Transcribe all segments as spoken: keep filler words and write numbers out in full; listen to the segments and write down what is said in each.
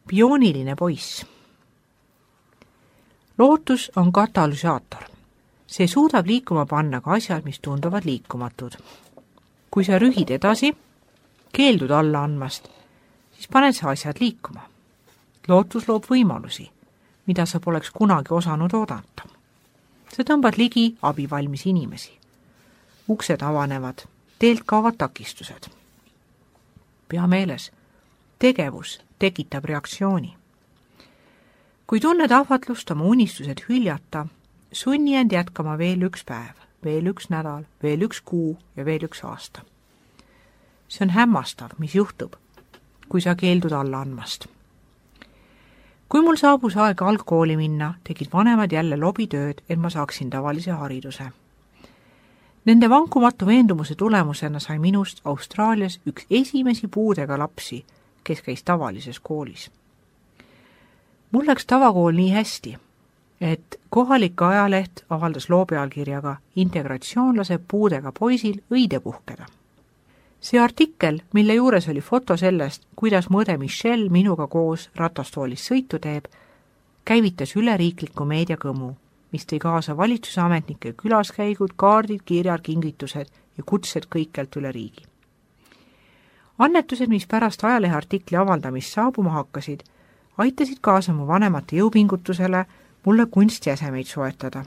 Biooniline poiss. Lootus on katalüsaator. See suudab liikuma panna ka asjad, mis tunduvad liikumatud. Kui sa rühid edasi, keeldud alla andmast, siis paned sa asjad liikuma. Lootus loob võimalusi, mida sa poleks kunagi osanud oodata. Sa tõmbad ligi abivalmis inimesi. Uksed avanevad, teelt kaovad takistused. Pea meeles, tegevus tekitab reaktsiooni. Kui tunned ahvatlust oma unistused hüljata, sunni end jätkama veel üks päev, veel üks nädal, veel üks kuu ja veel üks aasta. See on hämmastav, mis juhtub, kui sa keeldud alla andmast. Kui mul saabus aeg algkooli minna, tegid vanemad jälle lobitööd, et ma saaksin tavalise hariduse. Nende vankumatu veendumuse tulemusena sai minust Austraalias üks esimesi puudega lapsi, kes käis tavalises koolis. Mul läks tavakool nii hästi, et kohalik ajaleht avaldas loo pealkirjaga Integratsioon laseb puudega poisil õide puhkeda. See artikkel, mille juures oli foto sellest, kuidas mõõde Michelle minuga koos ratastoolis sõitu teeb, käivitas üleriikliku meediakõmu, mis tõi kaasa valitsusametnike külaskäigud, kaardid, kirjad, kingitused ja kutsed kõikjalt üle riigi. Annetused, mis pärast ajaleheartikli avaldamist saabuma hakkasid, aitasid kaasa mu vanemate jõupingutusele mulle kunstjäsemeid soetada.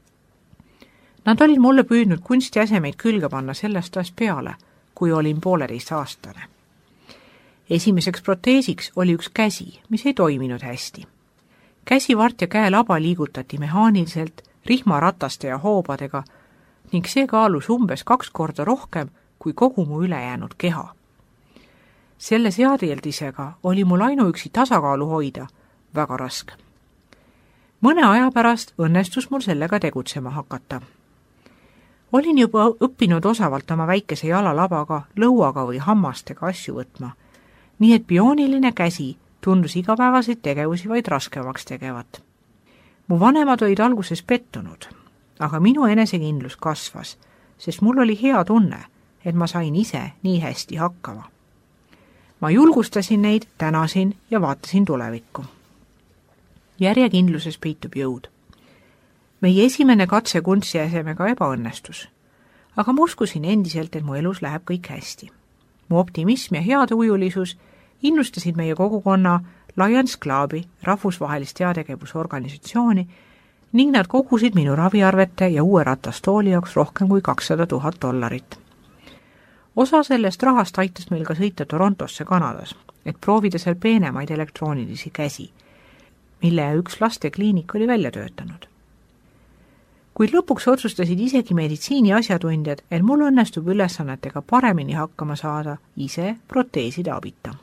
Nad olid mulle püüdnud kunstjäsemeid külge panna sellest ajast peale, kui olin pooleteist aastane. Esimeseks proteesiks oli üks käsi, mis ei toiminud hästi. Käsivart ja käelaba liigutati mehaaniliselt, rihmarataste ja hoobadega ning see kaalus umbes kaks korda rohkem kui kogu mu ülejäänud keha. Selle seadeldisega oli mul ainuüksi tasakaalu hoida väga raske. Mõne aja pärast õnnestus mul sellega tegutsema hakata. Olin juba õppinud osavalt oma väikese jalalabaga, lõuaga või hammastega asju võtma, nii et biooniline käsi tundus igapäevaseid tegevusi vaid raskemaks tegevat. Mu vanemad olid alguses pettunud, aga minu enesekindlus kasvas, sest mul oli hea tunne, et ma sain ise nii hästi hakkama. Ma julgustasin neid, tänasin ja vaatasin tulevikku. Järjekindluses peitub jõud. Meie esimene katse kunstjäsemega ebaõnnestus, aga ma uskusin endiselt, et mu elus läheb kõik hästi. Mu optimism ja heatujulisus innustasid meie kogukonna Lions Clubi, rahvusvahelist teategevusorganisatsiooni, ning nad kogusid minu raviarvete ja uue ratastooli jaoks rohkem kui kakssada tuhat dollarit. Osa sellest rahast aitas meil ka sõita Torontosse Kanadas, et proovida seal peenemaid elektroonilisi käsi, mille üks lastekliinik oli välja töötanud. Kuid lõpuks otsustasid isegi meditsiini asjatundjad, et mul õnnestub ülesannetega paremini hakkama saada ise proteeside abita.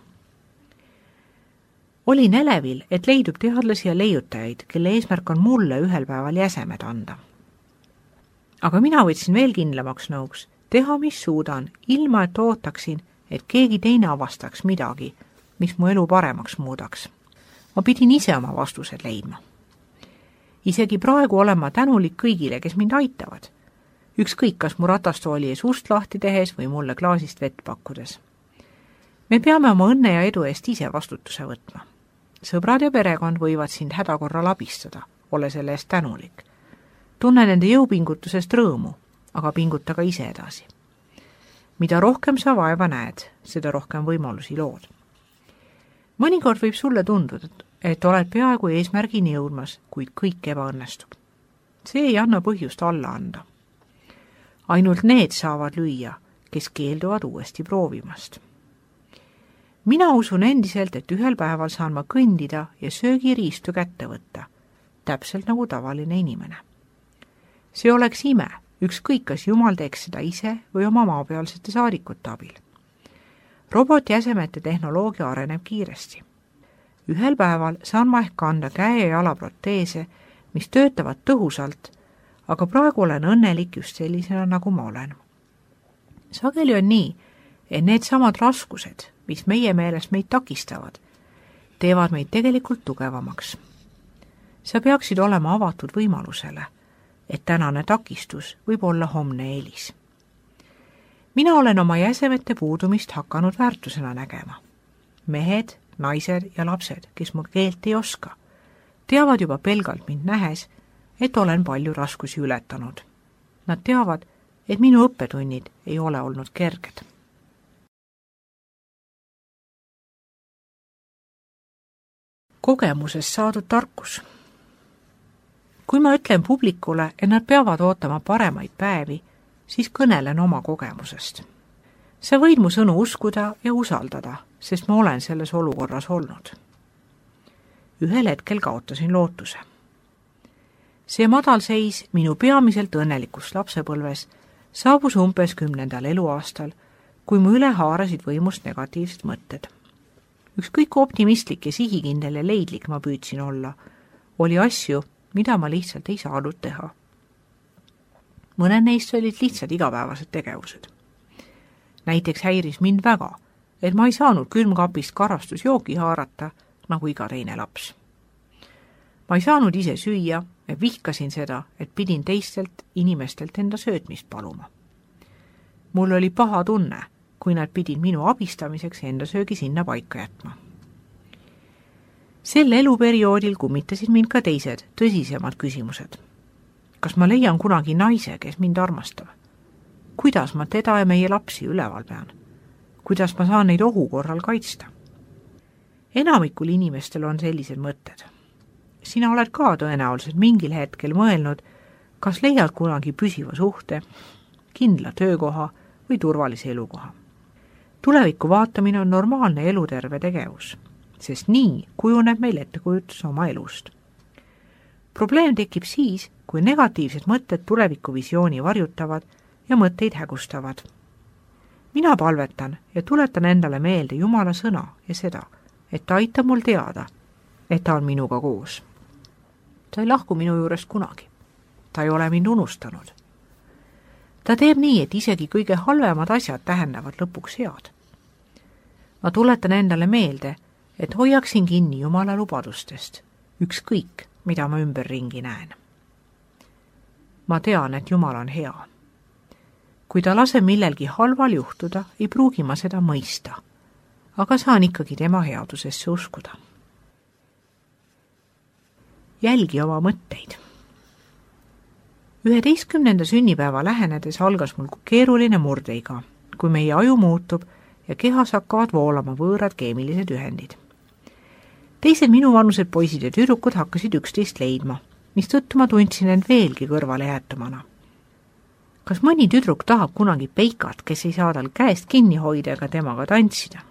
Olin elevil, et leidub teadlasi ja leiutajaid, kelle eesmärk on mulle ühel päeval jäsemed anda. Aga mina võtsin veel kindlamaks nõuks, teha mis suudan, ilma et ootaksin, et keegi teine avastaks midagi, mis mu elu paremaks muudaks. Ma pidin ise oma vastused leidma. Isegi praegu olen ma tänulik kõigile, kes mind aitavad. Ükskõik, kas mu ratastooli ees ust lahti tehes või mulle klaasist vett pakkudes. Me peame oma õnne ja edu eest ise vastutuse võtma. Sõbrad ja perekond võivad sind hädakorral abistada, ole selle eest tänulik. Tunne nende jõupingutusest rõõmu, aga pinguta ka ise edasi. Mida rohkem sa vaeva näed, seda rohkem võimalusi lood. Mõnikord võib sulle tunduda, et oled peaaegu eesmärgini jõudmas, kuid kõik ebaõnnestub. See ei anna põhjust alla anda. Ainult need saavad lüüa, kes keelduvad uuesti proovimast. Mina usun endiselt, et ühel päeval saan ma kõndida ja söögiriistu kätte võtta, täpselt nagu tavaline inimene. See oleks ime, ükskõik kas Jumal teeks seda ise või oma maapealsete saadikute abil. Robotjäsemete tehnoloogia areneb kiiresti. Ühel päeval saan ma ehk kanda käe ja jala proteese, mis töötavad tõhusalt, aga praegu olen õnnelik just sellisena, nagu ma olen. Sageli on nii, et need samad raskused, mis meie meelest meid takistavad, teevad meid tegelikult tugevamaks. Sa peaksid olema avatud võimalusele, et tänane takistus võib olla homne eelis. Mina olen oma jäsemete puudumist hakanud väärtusena nägema. Mehed, naised ja lapsed, kes mu keelt ei oska, teavad juba pelgalt mind nähes, et olen palju raskusi ületanud. Nad teavad, et minu õppetunnid ei ole olnud kerged. Kogemusest saadud tarkus. Kui ma ütlen publikule, et nad peavad ootama paremaid päevi, siis kõnelen oma kogemusest. Sa võid mu sõnu uskuda ja usaldada, sest ma olen selles olukorras olnud. Ühel hetkel kaotasin lootuse. See madalseis minu peamiselt õnnelikus lapsepõlves saabus umbes kümnendal eluaastal, kui mu üle haarasid võimust negatiivsed mõtted. Ükskõik optimistlik ja sihikindel ja leidlik ma püüdsin olla, oli asju, mida ma lihtsalt ei saanud teha. Mõned neist olid lihtsalt igapäevased tegevused. Näiteks häiris mind väga, et ma ei saanud külmkapist karastusjoogi haarata, nagu iga teine laps. Ma ei saanud ise süüa ja vihkasin seda, et pidin teistelt inimestelt enda söötmist paluma. Mul oli paha tunne, kui nad pidid minu abistamiseks enda söögi sinna paika jätma. Sel eluperioodil kummitasid mind ka teised tõsisemad küsimused. Kas ma leian kunagi naise, kes mind armastab? Kuidas ma teda ja meie lapsi üleval pean? Kuidas ma saan neid ohu korral kaitsta? Enamikul inimestel on sellised mõtted. Sina oled ka tõenäoliselt mingil hetkel mõelnud, kas leiad kunagi püsiva suhte, kindla töökoha või turvalise elukoha. Tuleviku vaatamine on normaalne eluterve tegevus, sest nii kujuneb meil ettekujutus oma elust. Probleem tekib siis, kui negatiivsed mõtted tuleviku visiooni varjutavad ja mõtteid hägustavad. Mina palvetan ja tuletan endale meelde Jumala sõna ja seda, et ta aitab mul teada, et ta on minuga koos. Ta ei lahku minu juurest kunagi. Ta ei ole mind unustanud. Ta teeb nii, et isegi kõige halvemad asjad tähendavad lõpuks head. Ma tuletan endale meelde, et hoiaksin kinni Jumala lubadustest, ükskõik, mida ma ümberringi näen. Ma tean, et Jumal on hea. Kui ta laseb millelgi halval juhtuda, ei pruugi ma seda mõista, aga saan ikkagi tema headusesse uskuda. Jälgi oma mõtteid. üheteistkümnenda sünnipäeva lähenedes algas mul keeruline murdeiga, kui meie aju muutub ja kehas hakkavad voolama võõrad keemilised ühendid. Teised minuvanused poisid ja tüdrukud hakkasid üksteist leidma, mistõttu ma tundsin end veelgi kõrvale jäetumana. Kas mõni tüdruk tahab kunagi peikat, kes ei saa tal käest kinni hoida ega temaga tantsida?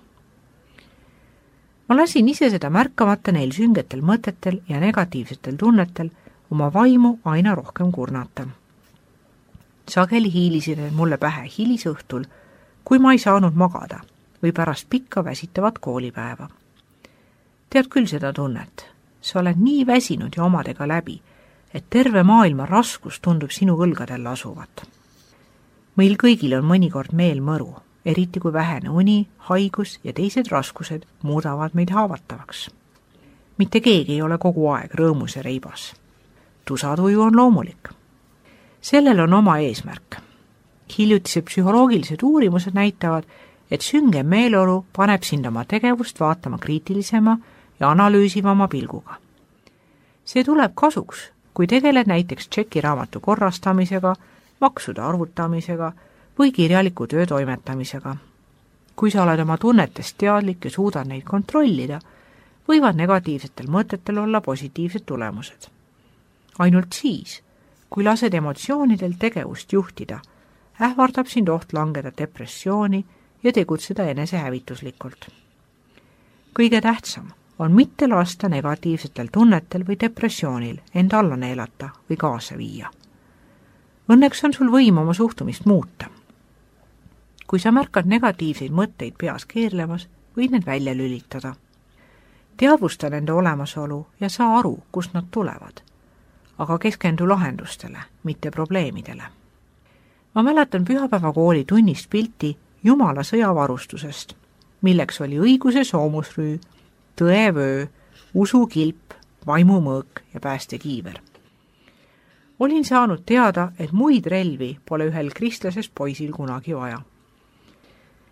Ma lasin ise seda märkamata neil süngetel mõtetel ja negatiivsetel tunnetel oma vaimu aina rohkem kurnata. Sageli hiilisid need mulle pähe hilisõhtul, kui ma ei saanud magada või pärast pikka väsitavat koolipäeva. Tead küll seda tunnet, sa oled nii väsinud ja omadega läbi, et terve maailma raskus tundub sinu õlgadel asuvat. Meil kõigil on mõnikord meel mõru, eriti kui vähene uni, haigus ja teised raskused muudavad meid haavatavaks. Mitte keegi ei ole kogu aeg rõõmus ja reibas. Tusatuju on loomulik. Sellel on oma eesmärk. Hiljutised psühholoogilised uurimused näitavad, et süngem meeleolu paneb sind oma tegevust vaatama kriitilisema ja analüüsivama pilguga. See tuleb kasuks, kui tegeled näiteks tšekiraamatu korrastamisega, maksude arvutamisega või kirjaliku töö toimetamisega. Kui sa oled oma tunnetest teadlik ja suudad neid kontrollida, võivad negatiivsetel mõtetel olla positiivsed tulemused. Ainult siis, kui lased emotsioonidel tegevust juhtida, ähvardab sind oht langeda depressiooni ja tegutseda enesehävituslikult. Kõige tähtsam on mitte lasta negatiivsetel tunnetel või depressioonil end alla neelata või kaasa viia. Õnneks on sul võim oma suhtumist muuta. Kui sa märkad negatiivseid mõtteid peas keerlemas, võid need välja lülitada. Teadvusta nende olemasolu ja saa aru, kust nad tulevad, aga keskendu lahendustele, mitte probleemidele. Ma mäletan pühapäeva kooli tunnist pilti Jumala sõjavarustusest, milleks oli õiguse soomusrüü, tõevöö, usukilp, vaimumõõk ja päästekiiver. Olin saanud teada, et muid relvi pole ühel kristlasest poisil kunagi vaja.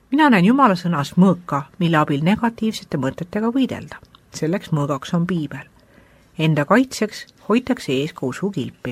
mina näen Jumala sõnas mõõka, mille abil negatiivsete mõtetega võidelda. Selleks mõõgaks on piibel. Enda kaitseks hoitakse ees ka usukilpi.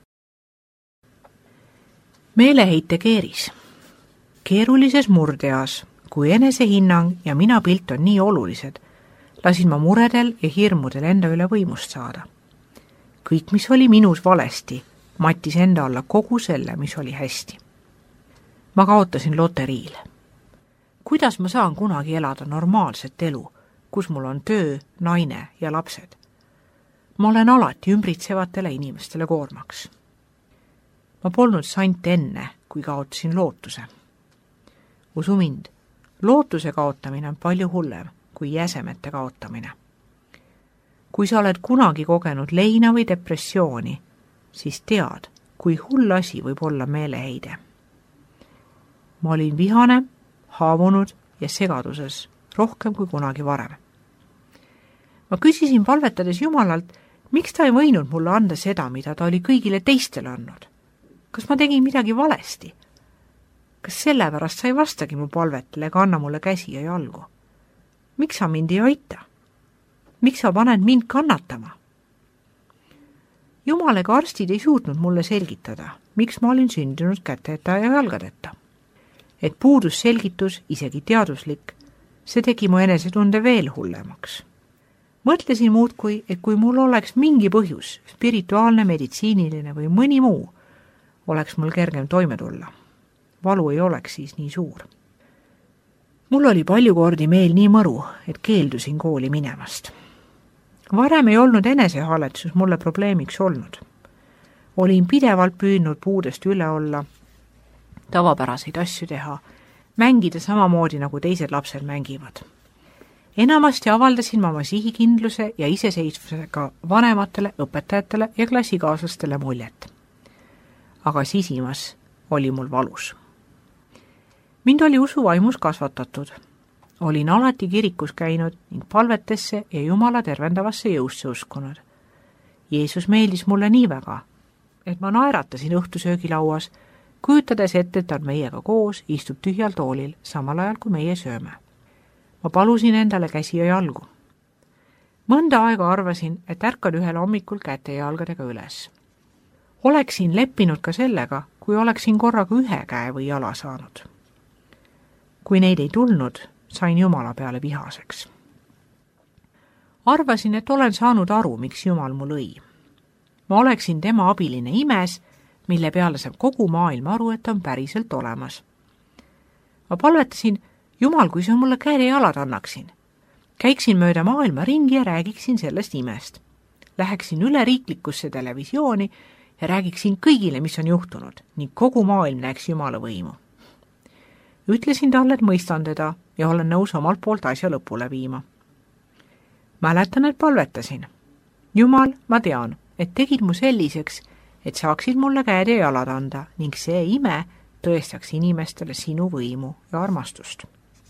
Meeleheite keeris. Keerulises murdeas, kui enesehinnang ja mina pilt on nii olulised, lasin ma muredel ja hirmudel enda üle võimust saada. Kõik, mis oli minus valesti, mattis enda alla kogu selle, mis oli hästi. Ma kaotasin loteriil. Kuidas ma saan kunagi elada normaalset elu, kus mul on töö, naine ja lapsed? Ma olen alati ümbritsevatele inimestele koormaks. Ma polnud sant enne, kui kaotasin lootuse. Usu mind, lootuse kaotamine on palju hullem kui jäsemete kaotamine. Kui sa oled kunagi kogenud leina või depressiooni, siis tead, kui hull asi võib olla meeleheide. Ma olin vihane, haavunud ja segaduses rohkem kui kunagi varem. Ma küsisin palvetades Jumalalt, miks ta ei võinud mulle anda seda, mida ta oli kõigile teistele andnud? Kas ma tegin midagi valesti? Kas sellepärast sa ei vastagi mu palvetele ega anna mulle käsi ja jalgu? Miks sa mind ei aita? Miks sa paned mind kannatama? Jumal ega arstid ei suutnud mulle selgitada, miks ma olin sündinud käteta ja jalgadeta. Et puudus selgitus, isegi teaduslik, see tegi mu enesetunde veel hullemaks. Mõtlesin muudkui, et kui mul oleks mingi põhjus, spirituaalne, meditsiiniline või mõni muu, oleks mul kergem toime tulla. Valu ei oleks siis nii suur. Mul oli palju kordi meel nii mõru, et keeldusin kooli minemast. Varem ei olnud enesehaletsus mulle probleemiks olnud. Olin pidevalt püüdnud puudest üle olla, tavapäraseid asju teha, mängida samamoodi nagu teised lapsed mängivad. Enamasti avaldasin ma oma sihikindluse ja iseseisvusega vanematele, õpetajatele ja klassikaaslastele muljet. Aga sisimas oli mul valus. Mind oli usuvaimus kasvatatud. Olin alati kirikus käinud ning palvetesse ja Jumala tervendavasse jõusse uskunud. Jeesus meeldis mulle nii väga, et ma naeratasin õhtusöögilauas, kujutades ette, et ta on meiega koos, istub tühjal toolil, samal ajal kui meie sööme. Ma palusin endale käsi ja jalgu. Mõnda aega arvasin, et ärkan ühel hommikul käte ja jalgadega üles. Oleksin leppinud ka sellega, kui oleksin korraga ühe käe või jala saanud. Kui neid ei tulnud, sain Jumala peale vihaseks. Arvasin, et olen saanud aru, miks Jumal mu lõi. Ma oleksin tema abiline imes, mille peale saab kogu maailm aru, et on päriselt olemas. Ma palvetasin, Jumal, kui sa mulle käed ja jalad annaksin. Käiksin mööda maailma ringi ja räägiksin sellest imest. Läheksin üle riiklikusse televisiooni ja räägiksin kõigile, mis on juhtunud, ning kogu maailm näeks Jumala võimu. Ütlesin talle, et mõistan teda ja olen nõus omalt poolt asja lõpule viima. Mäletan, et palvetasin. Jumal, ma tean, et tegid mu selliseks, et saaksid mulle käed ja jalad anda ning see ime tõestaks inimestele sinu võimu ja armastust.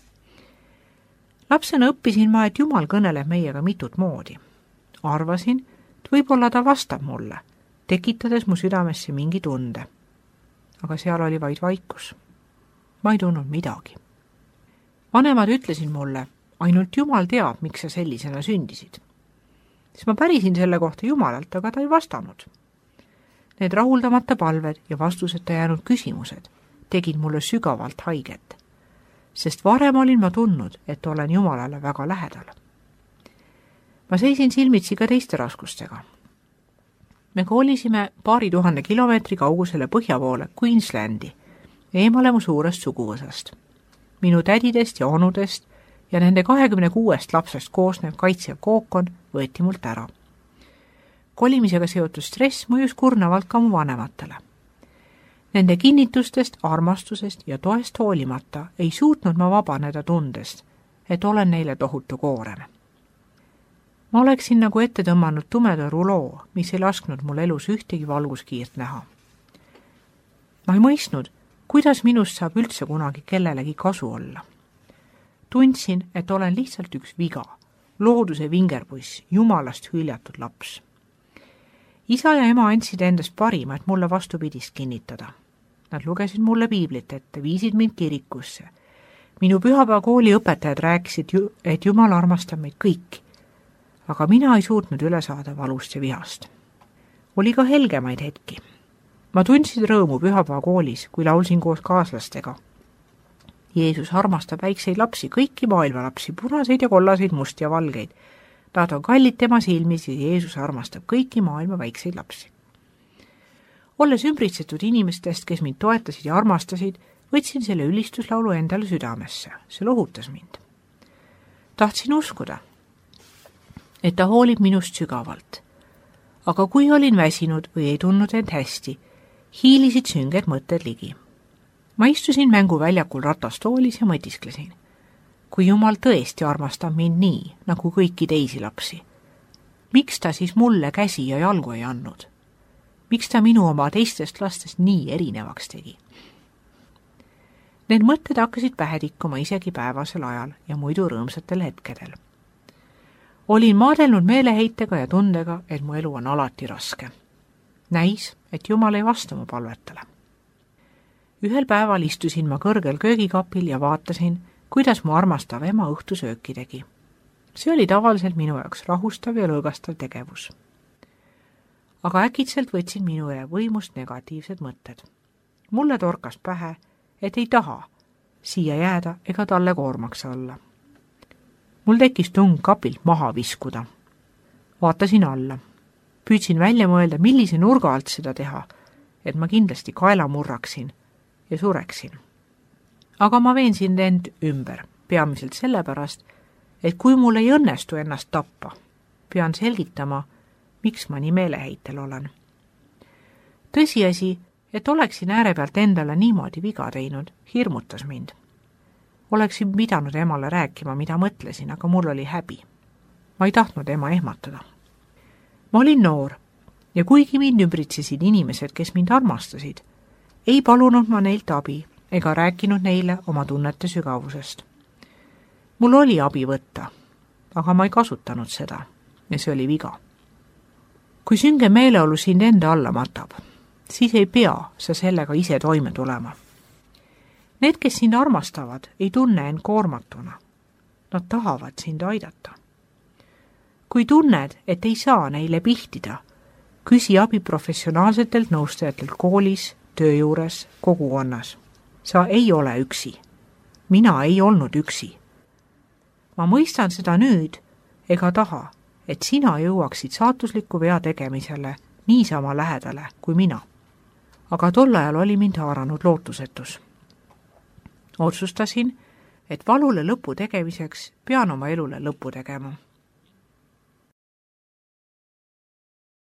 Lapsena õppisin ma, et Jumal kõneleb meiega mitut moodi. Arvasin, et võib-olla ta vastab mulle, tekitades mu südamesse mingi tunde. Aga seal oli vaid vaikus. Ma ei tundnud midagi. Vanemad ütlesid mulle, ainult Jumal teab, miks sa sellisena sündisid. Siis ma pärisin selle kohta Jumalalt, aga ta ei vastanud. Need rahuldamata palved ja vastuseta jäänud küsimused tegid mulle sügavalt haiget, sest varem olin ma tundnud, et olen Jumalale väga lähedal. Ma seisin silmitsi ka teiste raskustega. Me koolisime paari tuhande kilomeetri kaugusele põhja poole Queenslandi, eemale mu suurest suguvõsast. Minu tädidest ja onudest ja nende kahekümne kuuest lapsest koosnev kaitsev kookon võeti mult ära. Kolimisega seotud stress mõjus kurnavalt ka mu vanematele. Nende kinnitustest, armastusest ja toest hoolimata ei suutnud ma vabaneda tundest, et olen neile tohutu koorem. Ma oleksin nagu ette tõmmanud tumeda ruloo, mis ei lasknud mul elus ühtegi valguskiirt näha. Ma ei mõistnud, kuidas minust saab üldse kunagi kellelegi kasu olla. Tundsin, et olen lihtsalt üks viga, looduse vingerpuss, Jumalast hüljatud laps. Isa ja ema andsid endast parima, et mulle vastupidist kinnitada. Nad lugesid mulle piiblit ette, viisid mind kirikusse. minu pühapäevakooli õpetajad rääkisid, et Jumal armastab meid kõiki, aga mina ei suutnud üle saada valust ja vihast. Oli ka helgemaid hetki. Ma tundsin rõõmu pühapäevakoolis, kui laulsin koos kaaslastega. Jeesus armastab väikseid lapsi, kõiki maailma lapsi, punaseid ja kollaseid, musti ja valgeid. Nad on kallid tema silmis ja Jeesus armastab kõiki maailma väikseid lapsi. Olles ümbritsetud inimestest, kes mind toetasid ja armastasid, võtsin selle ülistuslaulu endale südamesse. See lohutas mind. Tahtsin uskuda, et ta hoolib minust sügavalt. Aga kui olin väsinud või ei tundnud end hästi, hiilisid sünged mõtted ligi. Ma istusin mänguväljakul ratastoolis ja mõtisklesin. Kui Jumal tõesti armastab mind nii, nagu kõiki teisi lapsi, miks ta siis mulle käsi ja jalgu ei andnud? Miks ta minu oma teistest lastest nii erinevaks tegi? Need mõtted hakkasid pähe tikkuma isegi päevasel ajal ja muidu rõõmsatel hetkedel. Olin maadelnud meeleheitega ja tundega, et mu elu on alati raske. Näis, et Jumal ei vasta mu palvetele. Ühel päeval istusin ma kõrgel köögikapil ja vaatasin, kuidas mu armastav ema õhtusööki tegi. See oli tavaliselt minu jaoks rahustav ja lõõgastav tegevus. Aga äkitselt võtsin minu üle võimust negatiivsed mõtted. Mulle torkas pähe, et ei taha siia jääda ega talle koormaks olla. Mul tekkis tung kapilt maha viskuda. Vaatasin alla. Püüdsin välja mõelda, millise nurga alt seda teha, et ma kindlasti kaela murraksin ja sureksin. Aga ma veensin end ümber, peamiselt sellepärast, et kui mul ei õnnestu ennast tappa, pean selgitama, miks ma nii meeleheitel olen. Tõsiasi, et oleksin ääre pealt endale niimoodi viga teinud, hirmutas mind. Oleksin pidanud emale rääkima, mida mõtlesin, aga mul oli häbi. Ma ei tahtnud ema ehmatada. Ma olin noor ja kuigi mind ümbritsesid inimesed, kes mind armastasid, ei palunud ma neilt abi ega rääkinud neile oma tunnete sügavusest. Mul oli abi võtta, aga ma ei kasutanud seda ja see oli viga. Kui sünge meeleolu sind enda alla matab, siis ei pea sa sellega ise toime tulema. Need, kes sind armastavad, ei tunne end koormatuna. Nad tahavad sind aidata. Kui tunned, et ei saa neile pihtida, küsi abi professionaalsetelt nõustajatelt koolis, töö juures, kogukonnas. Sa ei ole üksi. Mina ei olnud üksi. Ma mõistan seda nüüd ega taha, et sina jõuaksid saatusliku vea tegemisele niisama lähedale kui mina. Aga tol ajal oli mind haaranud lootusetus. Otsustasin, et valule lõpu tegemiseks pean oma elule lõpu tegema.